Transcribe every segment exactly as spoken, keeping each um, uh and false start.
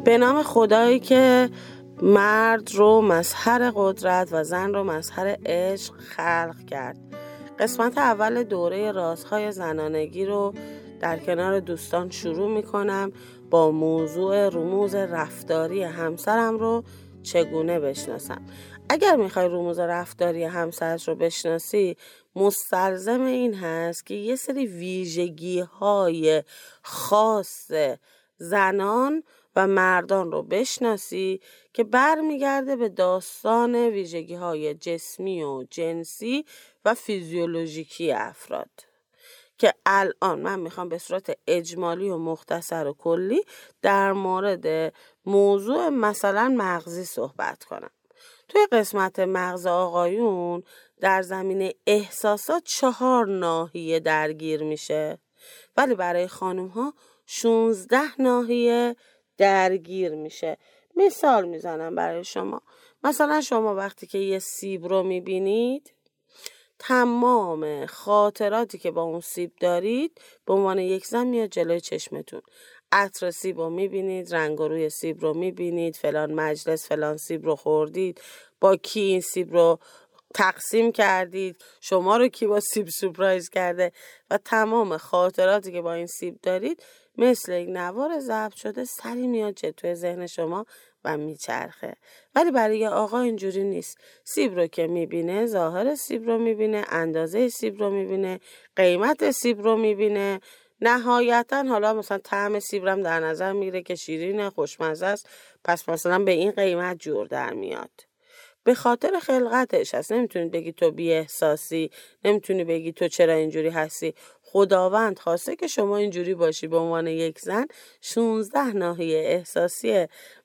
به نام خدایی که مرد رو مظهر قدرت و زن رو مظهر عشق خلق کرد. قسمت اول دوره رازهای زنانگی رو در کنار دوستان شروع میکنم با موضوع رموز رفتاری همسرم رو چگونه بشناسم. اگر میخوای رموز رفتاری همسرت رو بشناسی، مستلزم این هست که یه سری ویژگی های خاص زنان و مردان رو بشناسی که برمیگرده به داستان ویژگی های جسمی و جنسی و فیزیولوژیکی افراد که الان من میخوام به صورت اجمالی و مختصر و کلی در مورد موضوع مثلا مغزی صحبت کنم. توی قسمت مغز آقایون در زمینه احساسات چهار ناحیه درگیر میشه، ولی برای خانم ها شونزده ناحیه درگیر میشه. مثال میزنم برای شما. مثلا شما وقتی که یه سیب رو میبینید، تمام خاطراتی که با اون سیب دارید به عنوان یک زن میاد جلوی چشمتون. عطر سیب رو میبینید، رنگ و روی سیب رو میبینید، فلان مجلس فلان سیب رو خوردید، با کی این سیب رو تقسیم کردید، شما رو کی با سیب سورپرایز کرده و تمام خاطراتی که با این سیب دارید مثل یک نوار ضبط شده سری میاد توی ذهن شما و میچرخه. ولی برای یه آقا اینجوری نیست. سیب رو که میبینه، ظاهر سیب رو میبینه، اندازه سیب رو میبینه، قیمت سیب رو میبینه، نهایتا حالا مثلا طعم سیب رو در نظر میگیره که شیرینه، خوشمزه است، پس مثلا به این قیمت جور در میاد. به خاطر خلقتش هست. نمیتونی بگی تو بی احساسی، نمیتونی بگی تو چرا اینجوری هستی. خداوند خواسته که شما اینجوری باشی. به عنوان یک زن شانزده ناحیه احساسی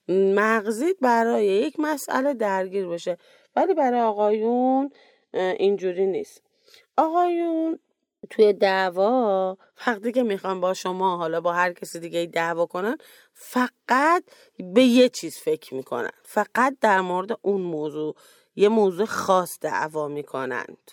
مغزیت برای یک مسئله درگیر باشه، ولی برای آقایون اینجوری نیست. آقایون توی دعوا وقتی که میخوان با شما حالا با هر کسی دیگه دعوا کنن، فقط به یه چیز فکر میکنن، فقط در مورد اون موضوع، یه موضوع خاص دعوا میکنند.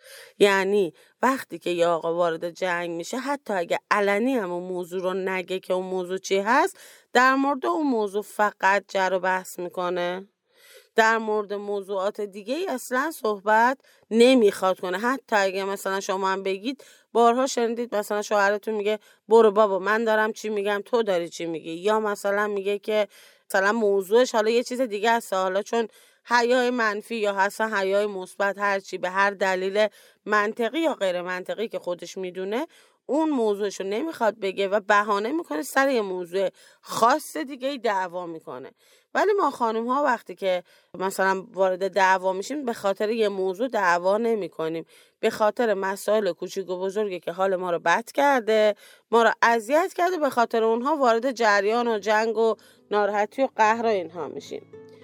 یعنی وقتی که یه آقا وارد جنگ میشه، حتی اگه علنی هم اون موضوع رو نگه که اون موضوع چی هست، در مورد اون موضوع فقط جر و بحث میکنه. در مورد موضوعات دیگه ای اصلا صحبت نمیخواد کنه. حتی اگه مثلا شما هم بگید، بارها شنیدید مثلا شوهرتون میگه برو بابا من دارم چی میگم تو داری چی میگی، یا مثلا میگه که مثلا موضوعش حالا یه چیز دیگه است، حالا چون حیای منفی یا اصلا حیای مثبت، هر چی به هر دلیل منطقی یا غیر منطقی که خودش میدونه اون موضوعشو نمیخواد بگه و بهانه میکنه سر یه موضوع خاص دیگه دعوا میکنه. ولی ما خانم ها وقتی که مثلا وارد دعوا میشیم به خاطر یه موضوع دعوا نمی کنیم، به خاطر مسائل کوچیک و بزرگی که حال ما رو بد کرده، ما رو اذیت کرده، به خاطر اونها وارد جریان و جنگ و ناراحتی و قهر و اینها میشیم.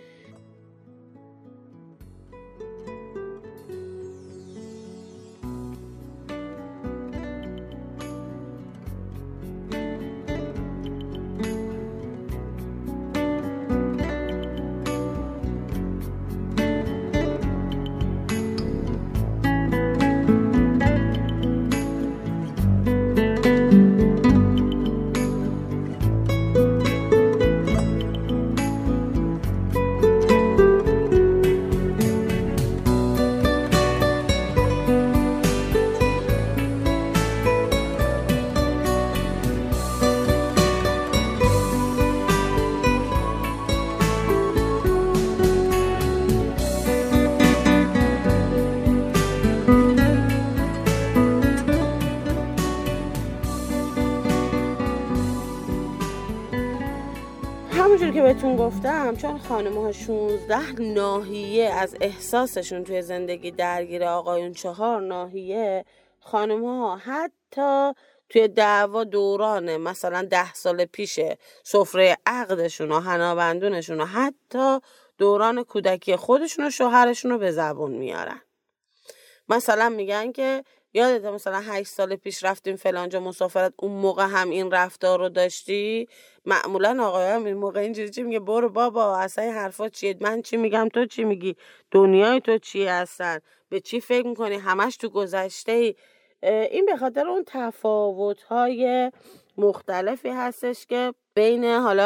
همونجور که بهتون گفتم، چون خانم ها شانزده ناحیه از احساسشون توی زندگی درگیر، آقایون چهار ناحیه، خانم ها حتی توی دعوا دوران مثلا ده سال پیش سفره عقدشون و حنابندونشون و حتی دوران کودکی خودشون و شوهرشون رو به زبون میارن. مثلا میگن که یادت مثلا هشت سال پیش رفتیم فلانجا مسافرت، اون موقع هم این رفتار رو داشتی؟ معمولا آقایان این موقع اینجوری چی میگه برو بابا اصلا این حرفا چیه، من چی میگم تو چی میگی، دنیای تو چی هستن، به چی فکر میکنی، همش تو گذشته. این به خاطر اون تفاوت‌های مختلفی هستش که بین حالا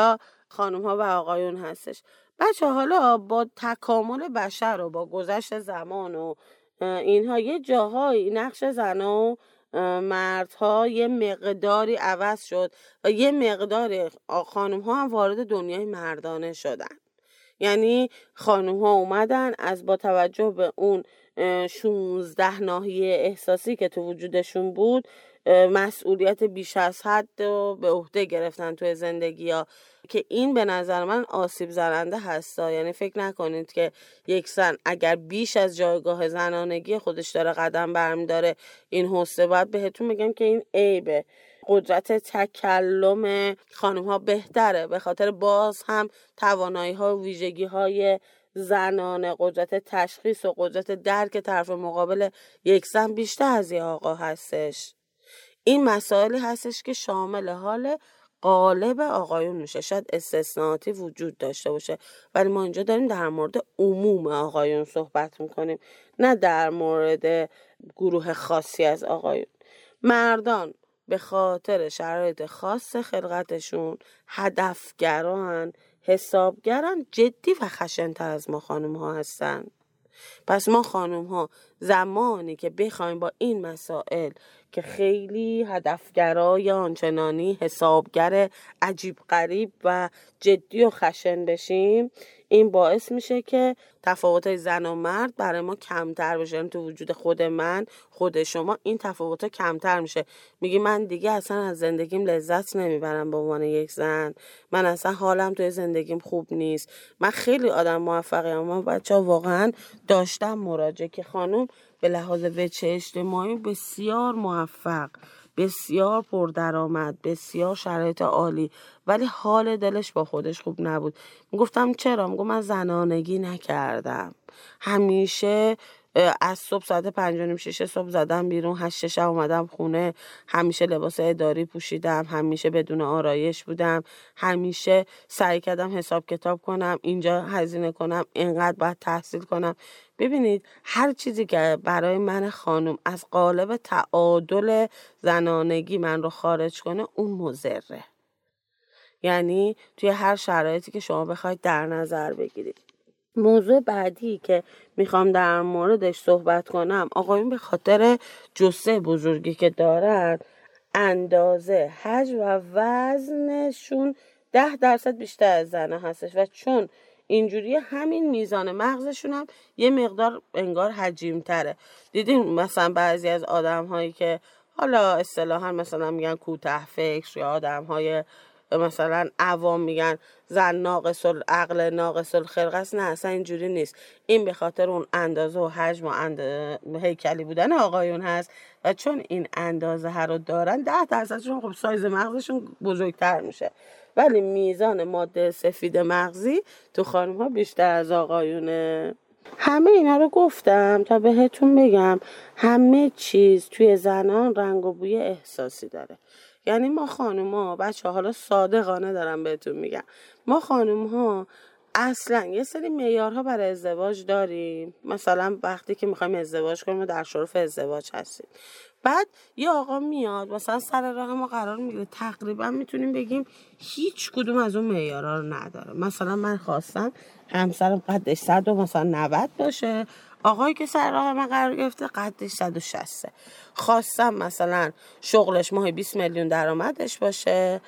خانم ها و آقایون هستش. بچه حالا با تکامل بشر و با گذشت زمان و اینها یه جاهایی نقش زنها و مردها یه مقداری عوض شد و یه مقداری خانم ها هم وارد دنیای مردانه شدن. یعنی خانم ها اومدن از با توجه به اون شونزده ناحیه احساسی که تو وجودشون بود مسئولیت بیش از حد رو به عهده گرفتن توی زندگی ها که این به نظر من آسیب زننده هستا. یعنی فکر نکنید که یک زن اگر بیش از جایگاه زنانگی خودش داره قدم برمی‌داره این حسه. باید بهتون بگم که این عیبه. قدرت تکلم خانم ها بهتره به خاطر باز هم توانایی ها و ویژگی های زنانه، قدرت تشخیص و قدرت درک طرف مقابل یک زن بیشتر از یک آقا هستش. این مسائلی هستش که شامل حال غالب آقایون میشه. شاید استثناءاتی وجود داشته باشه ولی ما اینجا داریم در مورد عموم آقایون صحبت میکنیم، نه در مورد گروه خاصی از آقایون. مردان به خاطر شرایط خاص خلقتشون هدفگران، حسابگران، جدی و خشن‌تر از ما خانم ها هستن. پس ما خانم ها زمانی که بخوایم با این مسائل که خیلی هدفگرای آنچنانی حسابگر عجیب غریب و جدی و خشن بشیم، این باعث میشه که تفاوت‌های زن و مرد برای ما کمتر بشه. یعنی تو وجود خود من، خود شما، این تفاوت‌ها کمتر میشه. میگی من دیگه اصلا از زندگیم لذت نمیبرم به عنوان یک زن، من اصلا حالم توی زندگیم خوب نیست. من خیلی آدم موفقی ام. من بچه‌ها واقعا داشتم مراجعه که خانم به لحاظ وجه اجتماعی بسیار موفق، بسیار پردرآمد، بسیار شرایط عالی، ولی حال دلش با خودش خوب نبود. میگفتم چرا؟ میگم من زنانگی نکردم، همیشه از صبح ساعت پنج و نیم شش صبح زدم بیرون، هشت شب اومدم خونه، همیشه لباس اداری پوشیدم، همیشه بدون آرایش بودم، همیشه سعی کردم حساب کتاب کنم، اینجا هزینه کنم، اینقدر باید تحصیل کنم. ببینید هر چیزی که برای من خانم از قالب تعادل زنانگی من رو خارج کنه اون مضره. یعنی توی هر شرایطی که شما بخواید در نظر بگیرید. موضوع بعدی که میخوام در موردش صحبت کنم، آقایون به خاطر جثه بزرگی که دارن اندازه، حجم و وزنشون ده درصد بیشتر از زنه هستش و چون اینجوری همین میزان مغزشون هم یه مقدار انگار حجیم تره. دیدین مثلا بعضی از آدم هایی که حالا اصطلاحاً مثلا میگن کوته فکر یا آدم های مثلا عوام میگن زن ناقص العقل ناقص الخلقه است، نه اصلا اینجوری نیست. این به خاطر اون اندازه و حجم و اند... هیکلی بودن آقایون هست و چون این اندازه ها رو دارن ده درصدشون خب سایز مغزشون بزرگتر میشه، ولی میزان ماده سفید مغزی تو خانم ها بیشتر از آقایونه. همه اینا رو گفتم تا بهتون بگم همه چیز توی زنان رنگ و بوی احساسی داره. یعنی ما خانوم ها بچه حالا صادقانه دارم بهتون میگم، ما خانوم ها اصلا یه سری معیارها برای ازدواج داریم. مثلا وقتی که میخوایم ازدواج کنیم و در شرف ازدواج هستیم، بعد یه آقا میاد مثلا سر راه ما قرار میگیره، تقریبا میتونیم بگیم هیچ کدوم از اون معیارها رو نداره. مثلا من خواستم همسرم قدش صد و مثلا نود باشه، آقایی که سر راه من قرار گرفته قدش صد و شصت. خواستم مثلا شغلش ماهی بیست میلیون درآمدش باشه،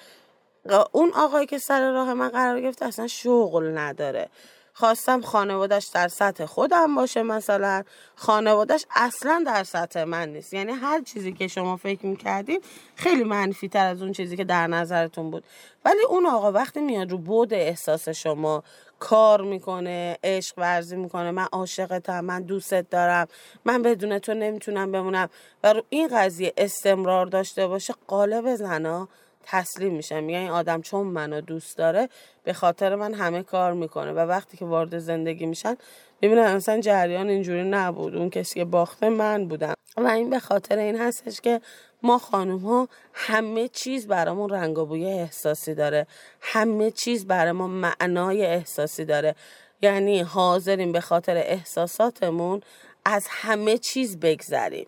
اون آقایی که سر راه من قرار گرفته اصلا شغل نداره. خواستم خانوادش در سطح خودم باشه، مثلا خانوادش اصلا در سطح من نیست. یعنی هر چیزی که شما فکر میکردین خیلی منفی تر از اون چیزی که در نظرتون بود. ولی اون آقا وقتی میاد رو بود احساس شما کار میکنه، عشق ورزی میکنه، من عاشقتم، من دوستت دارم، من بدون تو نمیتونم بمونم و رو این قضیه استمرار داشته باشه، غالب زنا تسلیم میشم. میگن این آدم چون منو دوست داره به خاطر من همه کار میکنه و وقتی که وارد زندگی میشن میبینن اصلا جریان اینجوری نبود، اون کسی که باخته من بودم. و این به خاطر این هستش که ما خانوم ها همه چیز برامون رنگ و بوی احساسی داره، همه چیز برای ما معنای احساسی داره. یعنی حاضریم به خاطر احساساتمون از همه چیز بگذریم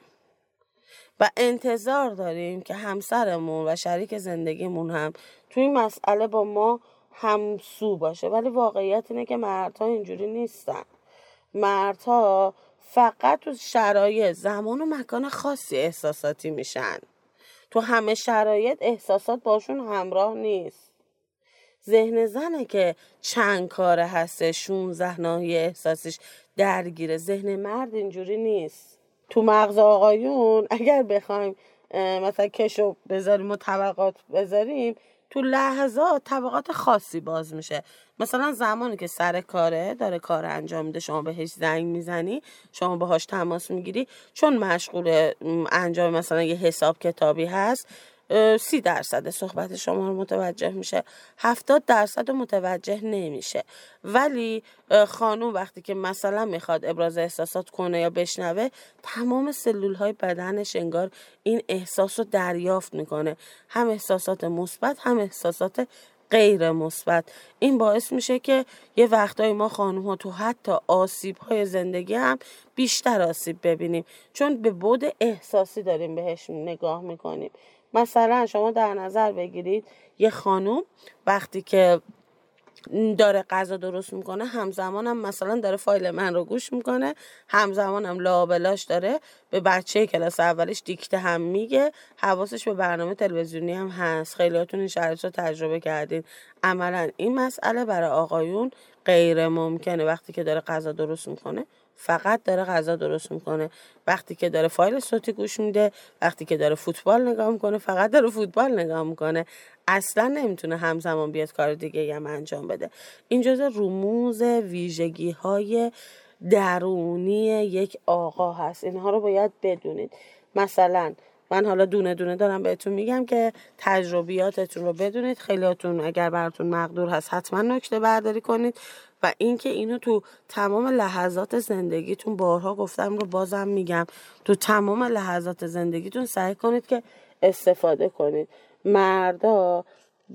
و انتظار داریم که همسرمون و شریک زندگیمون هم توی این مسئله با ما همسو باشه. ولی واقعیت اینه که مردها اینجوری نیستن. مردها فقط تو شرایط، زمان و مکان خاصی احساساتی میشن. تو همه شرایط احساسات باشون همراه نیست. ذهن زنه که چند کاره هسته، شونزده ناحیه احساسیش درگیره. ذهن مرد اینجوری نیست. تو مغز آقایون اگر بخوایم مثلا کشو بذاریم و طبقات بذاریم، تو لحظات طبقات خاصی باز میشه. مثلا زمانی که سر کاره داره کار انجام میده، شما بهش زنگ میزنی، شما باهاش تماس میگیری، چون مشغول انجام مثلا یه حساب کتابی هست، سی درصد صحبت شما رو متوجه میشه، هفتاد درصد رو متوجه نمیشه. ولی خانوم وقتی که مثلا میخواد ابراز احساسات کنه یا بشنوه، تمام سلول های بدنش انگار این احساس رو دریافت میکنه، هم احساسات مثبت هم احساسات غیر مثبت. این باعث میشه که یه وقتایی ما خانوم ها تو حتی آسیب های زندگی هم بیشتر آسیب ببینیم، چون به بعد احساسی داریم بهش نگاه میکنیم. مثلا شما در نظر بگیرید یه خانوم وقتی که داره غذا درست میکنه، همزمان هم مثلا داره فایل من رو گوش میکنه، همزمان هم لابلاش داره به بچه کلاس اولش دیکته هم میگه، حواسش به برنامه تلویزیونی هم هست. خیلیاتون این شرایط رو تجربه کردین. عملا این مسئله برای آقایون غیر ممکنه. وقتی که داره غذا درست میکنه فقط داره غذا درست میکنه، وقتی که داره فایل صوتی گوش میده، وقتی که داره فوتبال نگاه میکنه فقط داره فوتبال نگاه میکنه. اصلا نمیتونه همزمان بیاد کار دیگه هم انجام بده. این جزء رموز ویژگی های درونی یک آقا هست. اینها رو باید بدونید. مثلا من حالا دونه دونه دارم بهتون میگم که تجربیاتتون رو بدونید. خیلیاتون اگر براتون مقدور هست حتما نکته برداری کنید. و اینکه اینو تو تمام لحظات زندگیتون، بارها گفتم رو بازم میگم، تو تمام لحظات زندگیتون سعی کنید که استفاده کنید. مردا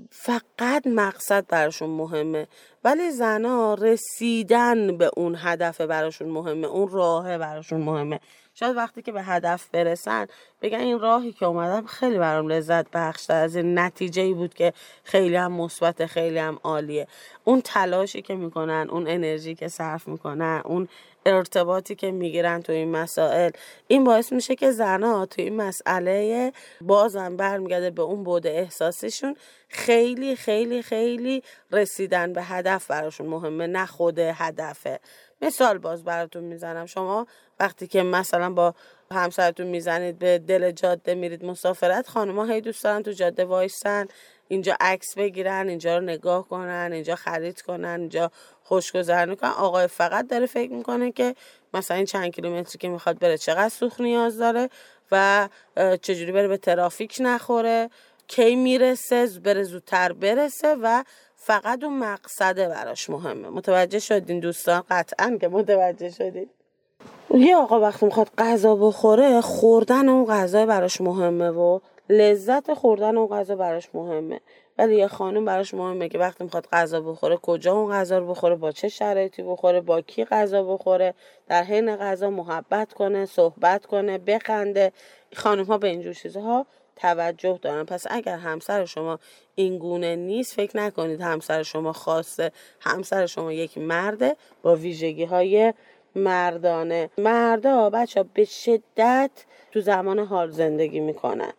فقط مقصد براشون مهمه، ولی زنا رسیدن به اون هدف براشون مهمه، اون راهه براشون مهمه. شاید وقتی که به هدف برسن بگن این راهی که اومدم خیلی برام لذت بخش، از این نتیجه‌ای بود که خیلی هم مثبت، خیلی هم عالیه. اون تلاشی که میکنن، اون انرژی که صرف میکنن، اون ارتباطی که میگیرن تو این مسائل، این باعث میشه که زنها تو این مسئله بازم برمیگرده به اون بعد احساسیشون، خیلی خیلی خیلی رسیدن به هدف براشون مهمه، نه خود هدفه. مثال باز براتون میزنم. شما وقتی که مثلا با همسرتون میزنید به دل جاده میرید مسافرت، خانم‌ها هی دوست دارن تو جاده وایسن، اینجا عکس بگیرن، اینجا رو نگاه کنن، اینجا خرید کنن، اینجا خوشگذرونی کنن. آقای فقط داره فکر میکنه که مثلا این چند کیلومتری که میخواد بره چقدر سوخت نیاز داره و چجوری بره به ترافیک نخوره، کی میرسه، بره زودتر برسه و فقط اون مقصده براش مهمه. متوجه شدین دوستان؟ قطعا که متوجه شدین. یه آقا وقتی میخواد غذا بخوره، خوردن اون غذا براش مهمه و لذت خوردن اون غذا براش مهمه. ولی یه خانم براش مهمه که وقتی میخواد غذا بخوره کجا اون غذا رو بخوره، با چه شرایطی بخوره، با کی غذا بخوره، در حین غذا محبت کنه، صحبت کنه، بخنده. خانم ها به اینجور چیزها توجه دارن. پس اگر همسر شما این گونه نیست، فکر نکنید همسر شما خاصه. همسر شما یک مرده با ویژگی های مردانه. مردا بچه به شدت تو زمان حال زندگی میکنن.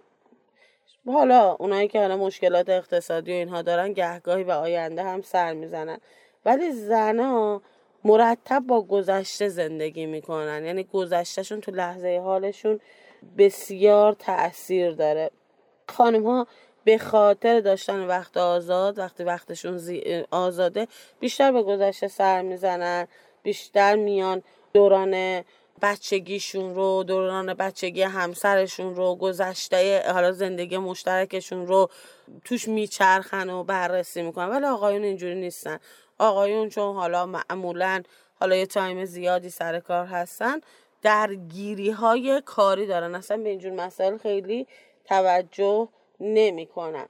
حالا اونایی که حالا مشکلات اقتصادی و اینها دارن گهگاهی به آینده هم سر میزنن، ولی زنا مرتب با گذشته زندگی میکنن. یعنی گذشتهشون تو لحظه حالشون بسیار تأثیر داره. خانم ها به خاطر داشتن وقت آزاد، وقتی وقتشون زی... آزاده، بیشتر به گذشته سر میزنن، بیشتر میان دوران بچگیشون رو، دوران بچگی همسرشون رو، گذشته حالا زندگی مشترکشون رو توش میچرخن و بررسی میکنن. ولی آقایون اینجوری نیستن. آقایون چون حالا معمولاً حالا یه تایم زیادی سر کار هستن، درگیری های کاری دارن، اصلا به اینجور مسائل خیلی توجه نمی کنن.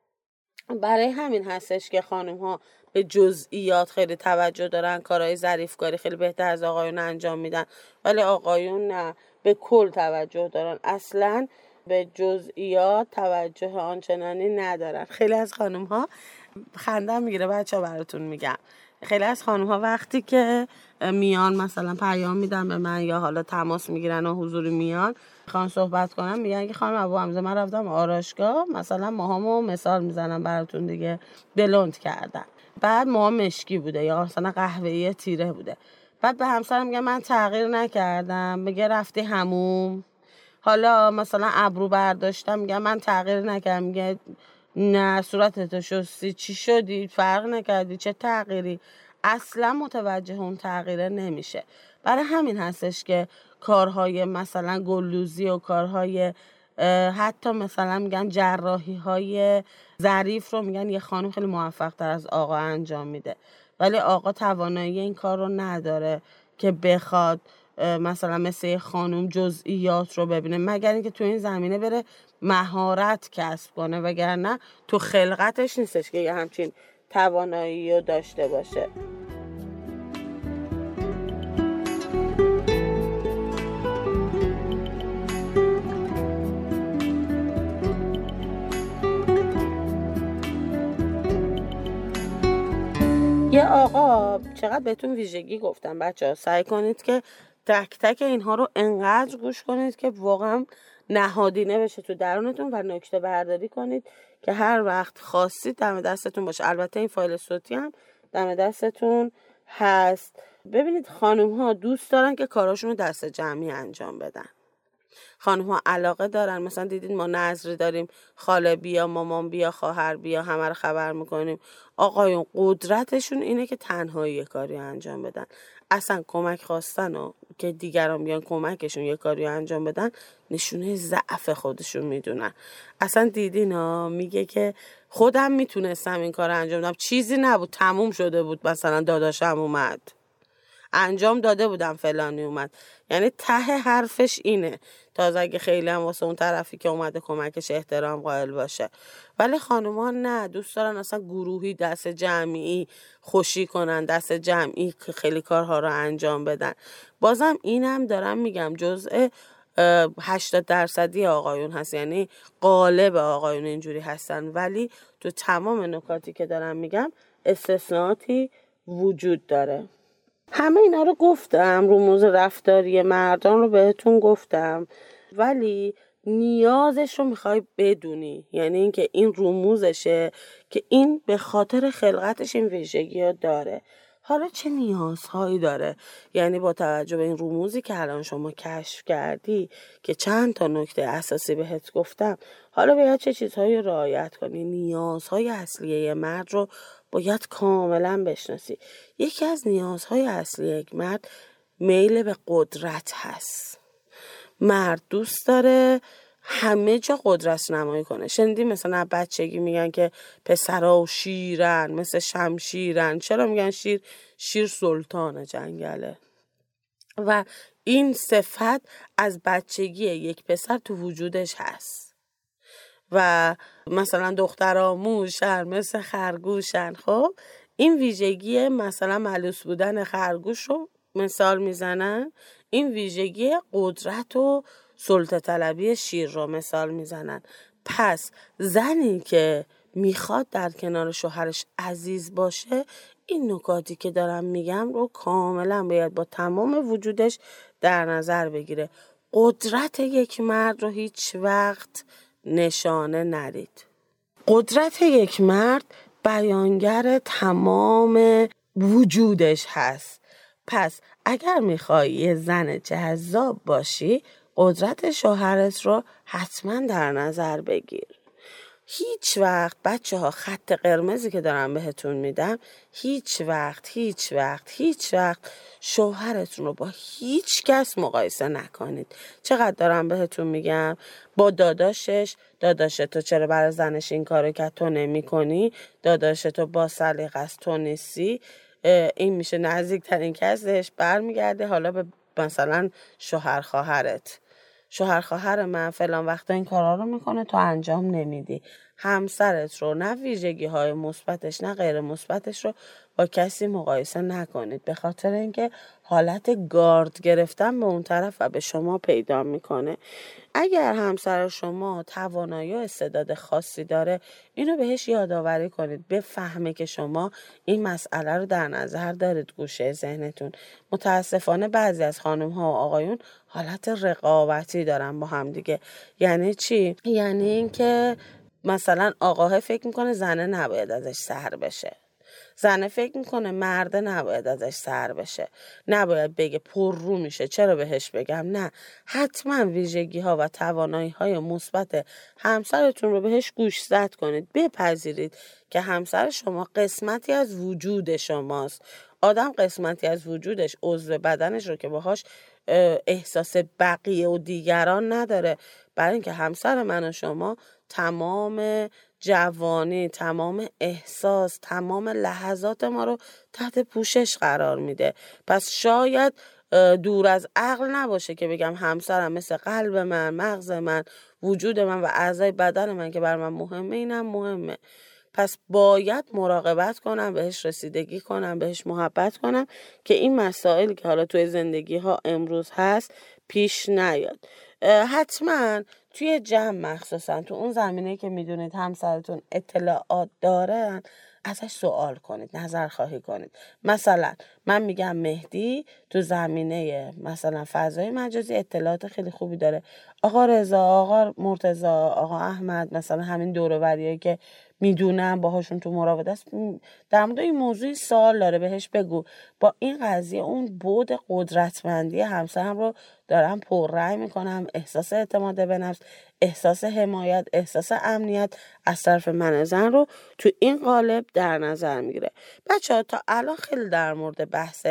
برای همین هستش که خانم ها به جزئیات خیلی توجه دارن، کارهای ظریف کاری خیلی بهتر از آقایون انجام میدن. ولی آقایون نه، به کل توجه دارن. اصلا به جزئیات توجه آنچنانی ندارن. خیلی از خانم ها خندم میگیره بچه ها براتون میگم، خیلی از خانم ها وقتی که میان مثلا پیام میدن به من یا حالا تماس میگیرن و حضوری میان میخوان صحبت کنم، میگن که خانم ابو حمزه من رفتم آرایشگاه مثلا موهامو مثال میزنم براتون دیگه بلوند کردم، بعد موهام مشکی بوده یا مثلا قهوه‌ای تیره بوده، بعد به همسرم میگم من تغییر نکردم، میگه رفتی حموم. حالا مثلا ابرو برداشتم، میگم من تغییر نکردم، میگه نه صورتتو شستی چی شدی فرق نکردی چه تغییری، اصلا متوجه اون تغییره نمیشه. برای همین هستش که کارهای مثلا گلدوزی و کارهای حتی مثلا میگن جراحی های ظریف رو میگن یه خانم خیلی موفق تر از آقا انجام میده، ولی آقا توانایی این کار رو نداره که بخواد مثلا مثل یه خانم جزئیات رو ببینه، مگر اینکه تو این زمینه بره مهارت کسب کنه، وگرنه تو خلقتش نیستش که یه همچین توانایی رو داشته باشه. یه آقا چقدر بهتون ویژگی گفتم بچه ها، سعی کنید که تک تک اینها رو انقدر گوش کنید که واقعا نهادینه بشه تو درونتون و نکته برداری کنید که هر وقت خواستید دم دستتون باشه. البته این فایل صوتی هم دم دستتون هست. ببینید خانم ها دوست دارن که کاراشون رو دست جمعی انجام بدن، خانم ها علاقه دارن، مثلا دیدید ما نظری داریم خاله بیا مامان بیا خواهر بیا همه رو خبر میکنیم، آقایون قدرتشون اینه که تنهایی یه کاری انجام بدن، اصلا کمک خواستن و که دیگران بیان کمکشون یه کاری انجام بدن نشونه ضعف خودشون میدونن. اصلا دیدین ها میگه که خودم میتونستم این کار انجام بدم، چیزی نبود تموم شده بود، مثلا داداشم اومد انجام داده بودم فلانی اومد، یعنی ته حرفش اینه، تازه اگه خیلی هم واسه اون طرفی که اومده کمکش احترام قائل باشه. ولی خانوما نه، دوست دارن اصلا گروهی دست جمعی خوشی کنن، دست جمعی که خیلی کارها رو انجام بدن. بازم اینم دارم میگم جزء هشتاد درصدی آقایون هست، یعنی غالب آقایون اینجوری هستن، ولی تو تمام نکاتی که دارم میگم استثناءاتی وجود داره. همه اینا رو گفتم، رموز رفتاری مردان رو بهتون گفتم، ولی نیازش رو میخوای بدونی، یعنی اینکه این رموزشه که این به خاطر خلقتش این ویژگی ها داره. حالا چه نیازهایی داره؟ یعنی با توجه به این رموزی که الان شما کشف کردی که چند تا نکته اساسی بهت گفتم، حالا باید چه چیزهایی رعایت کنی؟ نیازهای اصلیه مرد رو باید کاملا بشناسی. یکی از نیازهای اصلی یک مرد میل به قدرت هست. مرد دوست داره همه جا قدرت نمایی کنه. شنیدی مثلا بچگی میگن که پسرها و شیرن، مثل شمشیرن. چرا میگن شیر؟ شیر سلطان جنگله. و این صفت از بچگی یک پسر تو وجودش هست. و مثلا دخترها موشن، مثل خرگوشن. خب این ویژگی مثلا ملوس بودن خرگوش رو مثال میزنن، این ویژگی قدرت و سلطه طلبی شیر رو مثال میزنن. پس زنی که میخواد در کنار شوهرش عزیز باشه، این نکاتی که دارم میگم رو کاملا باید با تمام وجودش در نظر بگیره. قدرت یک مرد رو هیچ وقت نشانه ندید. قدرت یک مرد بیانگر تمام وجودش هست. پس اگر میخوای یه زن جذاب باشی، قدرت شوهرت رو حتما در نظر بگیر. هیچ وقت بچه ها، خط قرمزی که دارم بهتون میدم، هیچ وقت هیچ وقت هیچ وقت شوهرتون رو با هیچ کس مقایسه نکنید. چقدر دارم بهتون میگم، با داداشش، داداش تو چرا برای زنش این کارو که تو نمی کنی، داداش تو با سلیقه است تو نیستی، این میشه نزدیکترین کسش. برمیگرده حالا به مثلا شوهر خواهرت، شوهر خواهر من فلان وقتا این کارا رو میکنه تو انجام نمیدی. همسرت رو، نه ویژگی های مثبتش نه غیر مثبتش رو با کسی مقایسه نکنید، به خاطر اینکه حالت گارد گرفتن به اون طرف و به شما پیدا میکنه. اگر همسر شما توانایی و استعداد خاصی داره، اینو بهش یادآوری کنید، بفهمه که شما این مسئله رو در نظر دارید گوشه ذهنتون. متاسفانه بعضی از خانم ها و آقایون حالت رقابتی دارن با هم دیگه. یعنی چی؟ یعنی اینکه مثلا آقاه فکر میکنه زنه نباید ازش سر بشه، زنه فکر میکنه مرده نباید ازش سر بشه، نباید بگه پر رو میشه چرا بهش بگم. نه، حتما ویژگی ها و توانایی های مثبت همسرتون رو بهش گوشزد کنید. بپذیرید که همسر شما قسمتی از وجود شماست. آدم قسمتی از وجودش، عضو بدنش رو که باهاش احساس بقیه و دیگران نداره. برای اینکه همسر من و شما تمام جوانی، تمام احساس، تمام لحظات ما رو تحت پوشش قرار میده. پس شاید دور از عقل نباشه که بگم همسرم مثل قلب من، مغز من، وجود من و اعضای بدن من که بر من مهمه، اینم مهمه. پس باید مراقبت کنم، بهش رسیدگی کنم، بهش محبت کنم که این مسائلی که حالا توی زندگی ها امروز هست پیش نیاد. حتما توی جمع، مخصوصا تو اون زمینه که میدونید همسرتون اطلاعات دارن، ازش سوال کنید، نظر خواهی کنید. مثلا من میگم مهدی تو زمینه مثلا فضای مجازی اطلاعات خیلی خوبی داره، آقا رضا، آقا مرتضی، آقا احمد، مثلا همین دور و بریایی که میدونم باهاشون تو مراودت است، در مورد این موضوع سوال داره، بهش بگو. با این قضیه اون بعد قدرتمندی همسرم رو دارم پررنگ میکنم، احساس اعتماد به نفس، احساس حمایت، احساس امنیت از طرف من زن رو تو این قالب در نظر میگیره. بچه ها تا الان خیلی در مورد بحث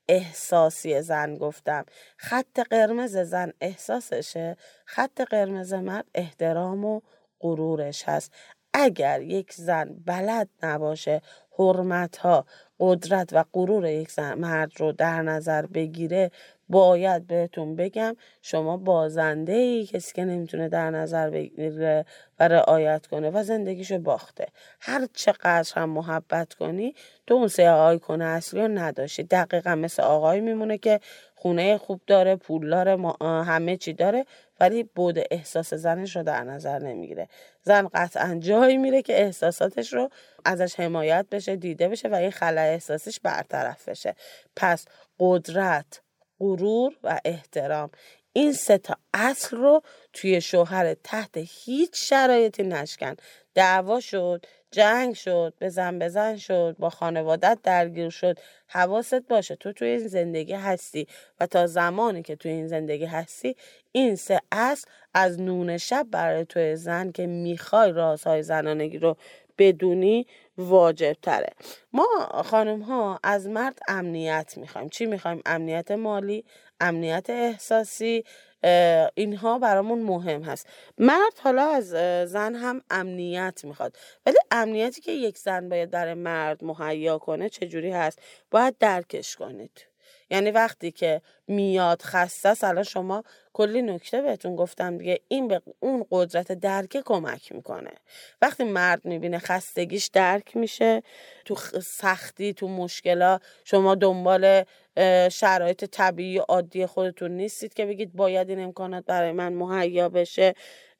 احساسی زن گفتم. خط قرمز زن احساسشه، خط قرمز مرد احترام و غرورش هست. اگر یک زن بلد نباشه حرمت‌ها، قدرت و غرور یک زن مرد رو در نظر بگیره، باید بهتون بگم شما بازنده ای، کسی که نمیتونه در نظر بگیره و رعایت کنه و زندگیشو باخته. هر چقدر هم محبت کنی، تو اون سه آیکون اصلی رو نداشتی. دقیقا مثل آقای میمونه که خونه خوب داره، پول داره، همه چی داره، ولی بود احساس زنش رو در نظر نمیگیره. زن قطعا جایی میره که احساساتش رو ازش حمایت بشه، دیده بشه و این خلأ احساسش برطرف بشه. پس قدرت، غرور و احترام، این سه تا اصل رو توی شوهر تحت هیچ شرایطی نشکن. دعوا شد، جنگ شد، بزن بزن شد، با خانوادت درگیر شد، حواست باشه تو توی این زندگی هستی و تا زمانی که توی این زندگی هستی این سه اصل از نون شب برای توی زن که میخوای رازهای زنانگی رو بدونی واجب تره. ما خانم ها از مرد امنیت میخوایم. چی میخوایم؟ امنیت مالی، امنیت احساسی، اینها برامون مهم هست. مرد حالا از زن هم امنیت میخواد، ولی امنیتی که یک زن باید برای مرد مهیا کنه چجوری هست؟ باید درکش کنید. یعنی وقتی که میاد خسته است، الان شما کلی نکته بهتون گفتم دیگه، این به اون قدرت درک کمک میکنه. وقتی مرد میبینه خستگیش درک میشه، تو سختی، تو مشکلا شما دنبال شرایط طبیعی و عادی خودتون نیستید که بگید باید این امکانات برای من مهیا بشه.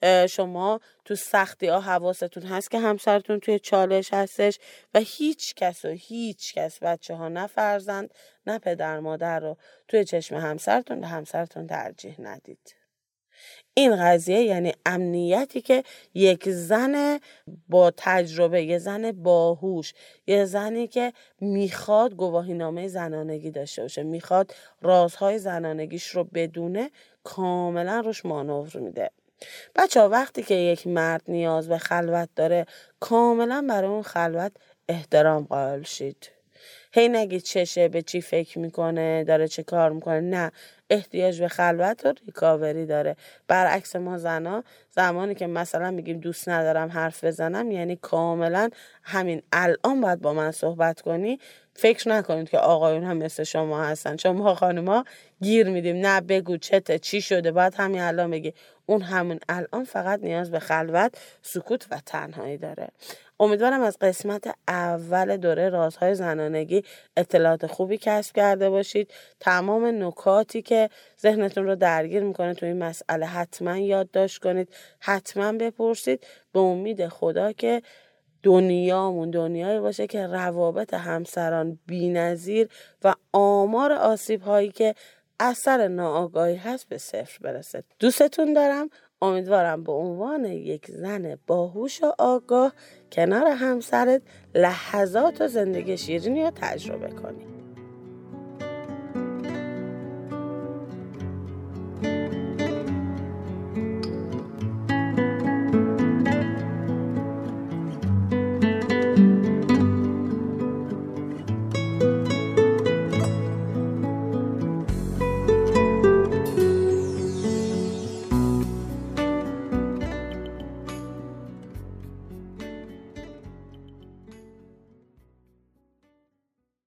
شما تو سختی ها حواستون هست که همسرتون توی چالش هستش و هیچ کس و هیچ کس، بچه ها نه فرزند نه پدر مادر رو توی چشم همسرتون به همسرتون ترجیح ندید. این قضیه یعنی امنیتی که یک زن با تجربه، یه زن باهوش، یه زنی که میخواد گواهینامه زنانگی داشته باشه، میخواد رازهای زنانگیش رو بدونه، کاملا روش مانور میده. بچه ها وقتی که یک مرد نیاز به خلوت داره، کاملا برای اون خلوت احترام قائل شید. هی نگید چشه، به چی فکر میکنه، داره چه کار میکنه. نه، احتیاج به خلوت و ریکاوری داره. برعکس ما زنا، زمانی که مثلا میگیم دوست ندارم حرف بزنم، یعنی کاملا همین الان باید با من صحبت کنی. فکر نکنید که آقایون هم مثل شما هستن، چون ما خانوما گیر میدیم، نه بگو چته، چی شده، باید همین الان بگی. اون همون الان فقط نیاز به خلوت، سکوت و تنهایی داره. امیدوارم از قسمت اول دوره رازهای زنانگی اطلاعات خوبی کسب کرده باشید. تمام نکاتی که ذهنتون رو درگیر میکنه تو این مسئله حتما یادداشت کنید، حتما بپرسید. به امید خدا که دنیامون دنیایی باشه که روابط همسران بی‌نظیر و آمار آسیب هایی که اثر ناآگاهی هست به صفر برسه. دوستتون دارم. امیدوارم به عنوان یک زن باهوش و آگاه کنار همسرت لحظات و زندگی شیرینی رو تجربه کنی.